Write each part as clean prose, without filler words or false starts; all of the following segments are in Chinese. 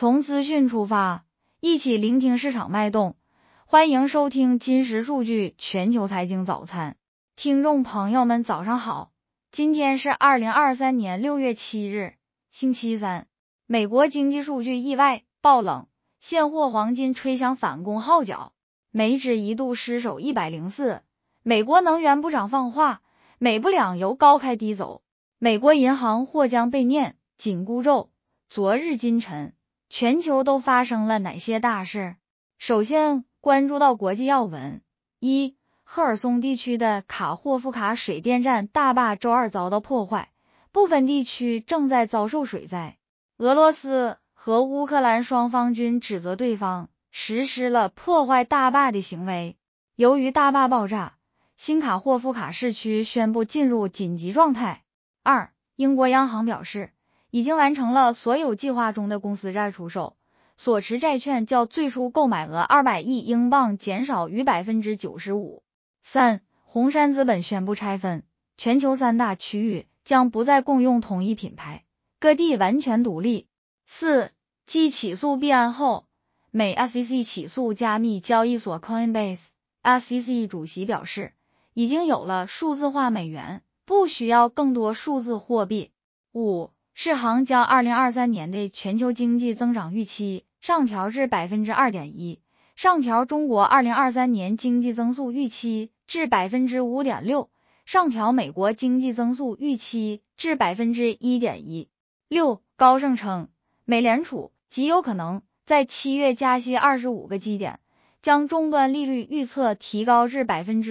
从资讯出发，一起聆听市场脉动。欢迎收听金石数据全球财经早餐。听众朋友们早上好，今天是2023年6月7日，星期三。美国经济数据意外爆冷，现货黄金吹响反攻号角，美指一度失守104。美国能源部长放话，美布两油高开低走。美国银行或将被念紧箍咒。昨日今晨，全球都发生了哪些大事？首先关注到国际要闻。一、赫尔松地区的卡霍夫卡水电站大坝周二遭到破坏，部分地区正在遭受水灾。俄罗斯和乌克兰双方均指责对方实施了破坏大坝的行为。由于大坝爆炸，新卡霍夫卡市区宣布进入紧急状态。二、英国央行表示，已经完成了所有计划中的公司债出售，所持债券较最初购买额200亿英镑减少逾 95%。三、红杉资本宣布拆分，全球3大区域将不再共用同一品牌，各地完全独立。四、继起诉弊案后，美 SEC 起诉加密交易所 Coinbase。SEC 主席表示，已经有了数字化美元，不需要更多数字货币。五、世行将2023年的全球经济增长预期上调至 2.1%， 上调中国2023年经济增速预期至 5.6%， 上调美国经济增速预期至 1.1%。六、高盛称，美联储极有可能在7月加息25个基点，将终端利率预测提高至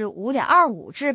5.25% 至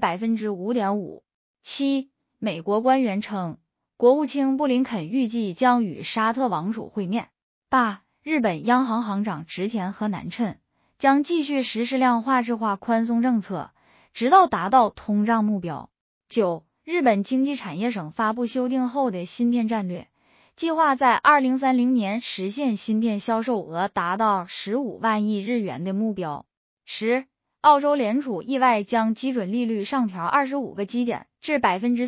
5.5%。七、美国官员称，国务卿布林肯预计将与沙特王储会面。八、日本央行行长植田和男称，将继续实施量化质化宽松政策，直到达到通胀目标。九、日本经济产业省发布修订后的芯片战略，计划在2030年实现芯片销售额达到15万亿日元的目标。十、澳洲联储意外将基准利率上调25个基点至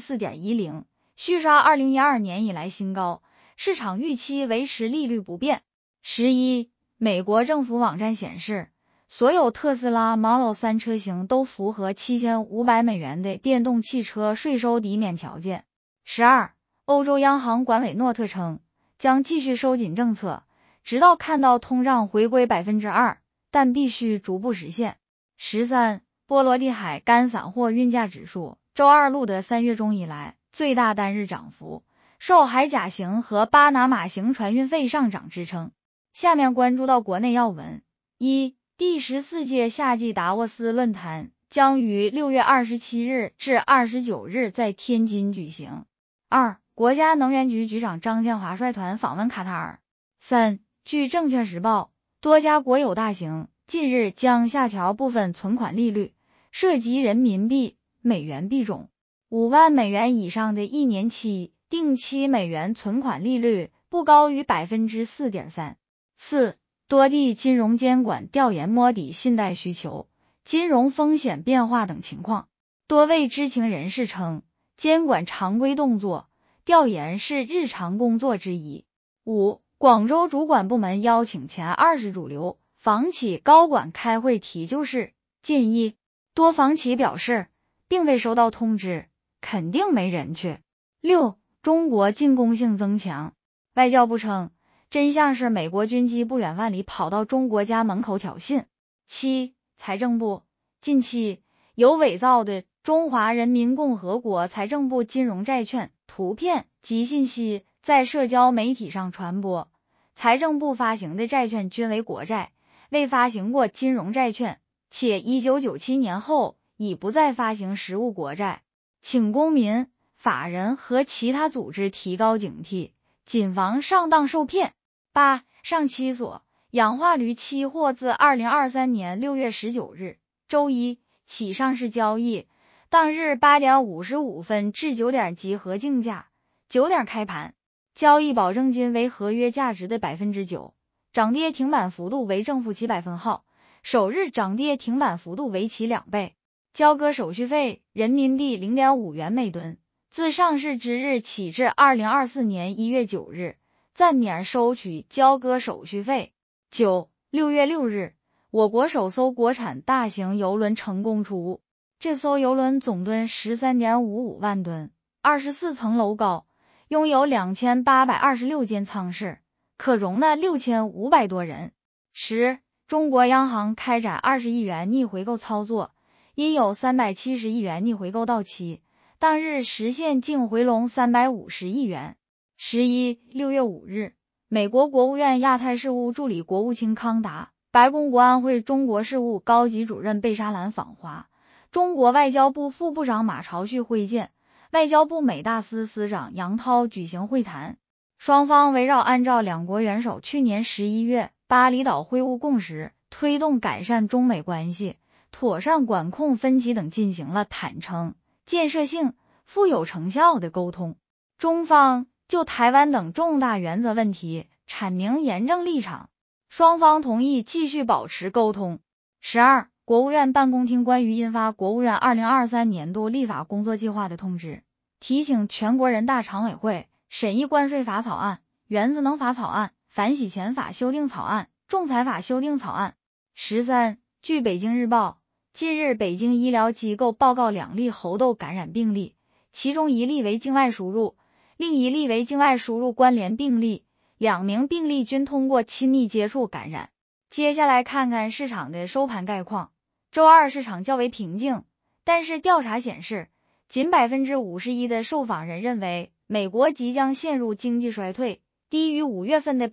4.10%， 续刷2012年以来新高，市场预期维持利率不变。11、美国政府网站显示，所有特斯拉 Model 3车型都符合7500美元的电动汽车税收抵免条件。12、欧洲央行管委诺特称，将继续收紧政策，直到看到通胀回归 2%， 但必须逐步实现。13、波罗的海干散货运价指数周二录得3月中以来最大单日涨幅，受海甲型和巴拿马型船运费上涨支撑。下面关注到国内要闻。一、第14届夏季达沃斯论坛将于6月27日至29日在天津举行。二、国家能源局局长张建华率团访问卡塔尔。三、据证券时报，多家国有大行近日将下调部分存款利率，涉及人民币、美元币种。5万美元以上的1年期定期美元存款利率不高于 4.3%。四、多地金融监管调研摸底信贷需求、金融风险变化等情况。多位知情人士称，监管常规动作，调研是日常工作之一。五、广州主管部门邀请前20主流房企高管开会提就事建议，多房企表示并未收到通知，肯定没人去。六、中国进攻性增强。外交部称，真相是美国军机不远万里跑到中国家门口挑衅。七、财政部，近期有伪造的中华人民共和国财政部金融债券图片及信息在社交媒体上传播，财政部发行的债券均为国债，未发行过金融债券，且1997年后已不再发行实物国债，请公民、法人和其他组织提高警惕，谨防上当受骗。八、上期所，氧化铝期货自2023年6月19日周一起上市交易，当日8点55分至9点即合竞价，9点开盘，交易保证金为合约价值的 9%， 涨跌停板幅度为正负700分号，首日涨跌停板幅度为其2倍，交割手续费人民币 0.5 元每吨，自上市之日起至2024年1月9日， 暂免收取交割手续费。6月6日，我国首艘国产大型邮轮成功出坞。这艘邮轮总吨 13.55 万吨，24层楼高，拥有2826间舱室，可容纳6500多人。中国央行开展20亿元逆回购操作，因有370亿元逆回购到期，当日实现净回笼350亿元。6月5日，美国国务院亚太事务助理国务卿康达、白宫国安会中国事务高级主任贝沙兰访华，中国外交部副部长马朝旭会见，外交部美大司司长杨涛举行会谈。双方围绕按照两国元首去年11月巴厘岛会晤共识，推动改善中美关系，妥善管控分歧等进行了坦诚、建设性、富有成效的沟通。中方就台湾等重大原则问题阐明严正立场，双方同意继续保持沟通。国务院办公厅关于印发国务院2023年度立法工作计划的通知，提醒全国人大常委会审议关税法草案、原子能法草案、反洗钱法修订草案、仲裁法修订草案。据北京日报，近日北京医疗机构报告2例猴痘感染病例，其中1例为境外输入，另1例为境外输入关联病例，2名病例均通过亲密接触感染。接下来看看市场的收盘概况。周二市场较为平静，但是调查显示，仅 51% 的受访人认为美国即将陷入经济衰退，低于5月份的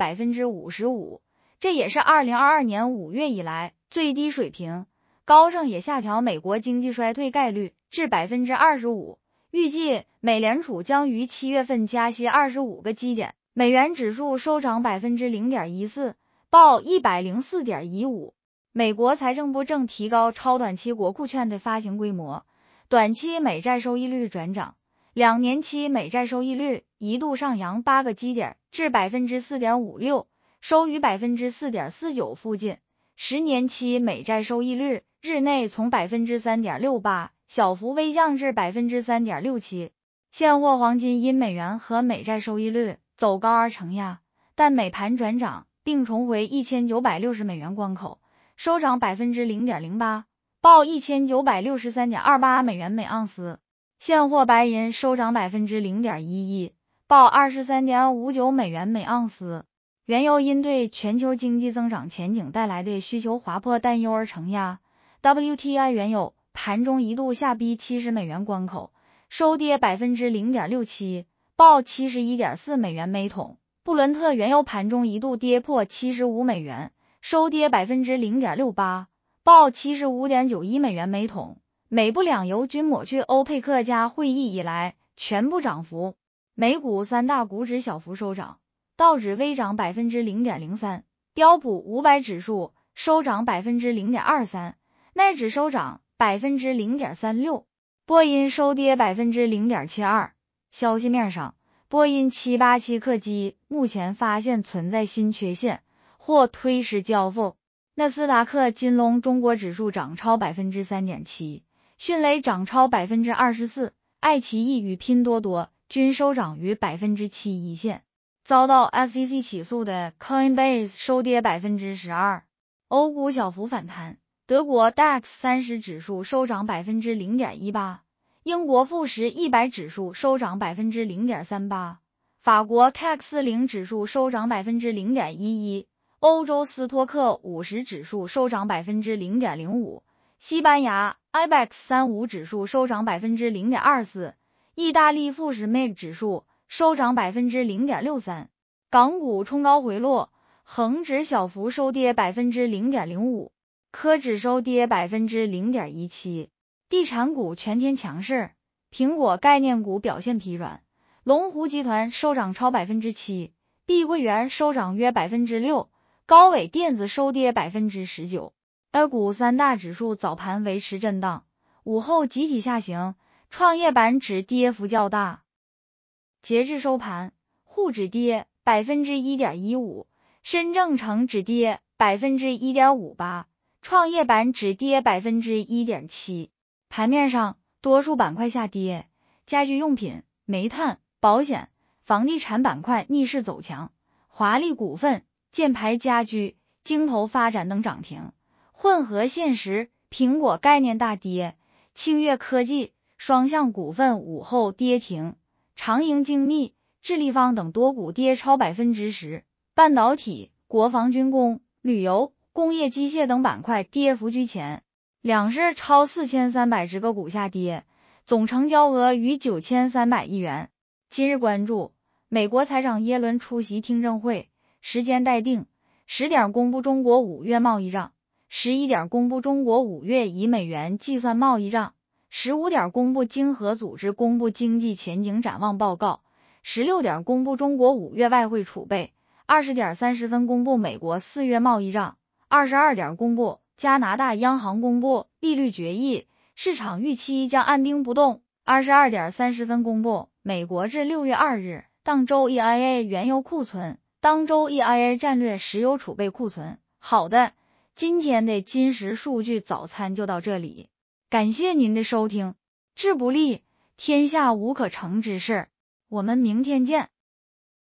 55%， 这也是2022年5月以来最低水平。高盛也下调美国经济衰退概率至 25%， 预计美联储将于7月份加息25个基点。美元指数收涨 0.14%， 报 104.15。美国财政部正提高超短期国库券的发行规模，短期美债收益率转涨，2年期美债收益率一度上扬8个基点至 4.56%， 收于 4.49% 附近。10年期美债收益率日内从 3.68% 小幅微降至 3.67%。现货黄金因美元和美债收益率走高而承压，但美盘转涨并重回1960美元关口，收涨 0.08%， 报 1963.28 美元每盎司。现货白银收涨 0.11%， 报 23.59 美元每盎司。原油因对全球经济增长前景带来的需求滑坡担忧而承压， WTI 原油盘中一度下逼70美元关口，收跌 0.67%， 报 71.4 美元每桶。布伦特原油盘中一度跌破75美元，收跌 0.68%， 报 75.91 美元每桶。美布两油均抹去欧佩克加会议以来全部涨幅。美股三大股指小幅收涨，道指微涨 0.03%， 标普500指数收涨 0.23%， 奈指收涨 0.36%， 波音收跌 0.72%。 消息面上，波音787客机目前发现存在新缺陷，或推迟交付。纳斯达克金龙中国指数涨超 3.7%， 迅雷涨超 24%， 爱奇艺与拼多多均收涨于 7% 一线。遭到 SEC 起诉的 Coinbase 收跌 12%。 欧股小幅反弹，德国 DAX 30指数收涨 0.18%， 英国富时100指数收涨 0.38%， 法国 CAC 40指数收涨 0.11%， 欧洲斯托克50指数收涨 0.05%， 西班牙 IBEX 35指数收涨 0.24%， 意大利富时 MIB 指数收涨 0.63%。 港股冲高回落，恒指小幅收跌 0.05%， 科指收跌 0.17%。 地产股全天强势，苹果概念股表现疲软，龙湖集团收涨超 7%， 碧桂园收涨约 6%， 高伟电子收跌 19%。 A 股三大指数早盘维持震荡，午后集体下行，创业板指跌幅较大。截至收盘，沪指跌 1.15%， 深证成指跌 1.58%， 创业板指跌 1.7%。 盘面上多数板块下跌，家居用品、煤炭、保险、房地产板块逆势走强， 华丽股份、箭牌家居、京投发展等涨停。混合现实，苹果概念大跌，清越科技、双向股份午后跌停，长盈精密、智立方等多股跌超 10%， 半导体、国防军工、旅游、工业机械等板块跌幅居前，两市超4300只个股下跌，总成交额逾9300亿元。今日关注，美国财长耶伦出席听证会，时间待定，10点公布中国5月贸易账，11点公布中国5月以美元计算贸易账，15点公布经合组织公布经济前景展望报告，16点公布中国5月外汇储备，20点30分公布美国4月贸易账，22点公布加拿大央行公布利率决议，市场预期将按兵不动，22点30分公布美国至6月2日当周 EIA 原油库存，当周 EIA 战略石油储备库存。好的，今天的金石数据早餐就到这里，感谢您的收听。志不立，天下无可成之事，我们明天见。